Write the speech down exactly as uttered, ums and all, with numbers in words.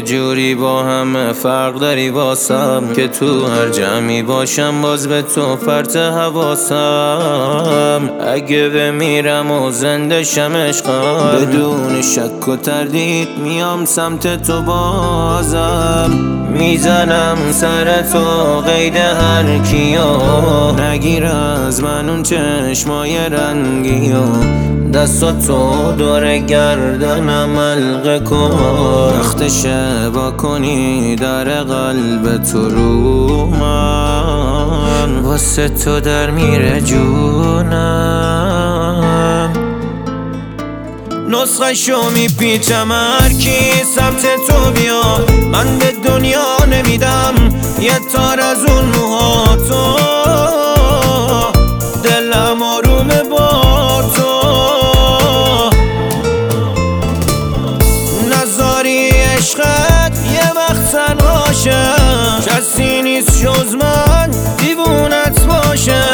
جوری با همه فرق داری واسم که تو هر جمعی باشم باز به تو فرط حواسم. اگه بمیرم و زنده شم عشقم بدون شک و تردید میام سمت تو بازم. میزنم سر تو قید هر کیو نگیر از من اون چشمای رنگیو. دستاتو دور گردنم حلقه کن وقت شبا کنی در قلب تو رو من واسه تو در میره جونم. نسخه شو میپیچم هر کی سمت تو بیاد من به دنیا نمیدم یه تار از اون موهاتو. دلم آرومه با تو نذاری عشقت یه وقت تنها شه. کسی نیست جز من دیوونت باشه.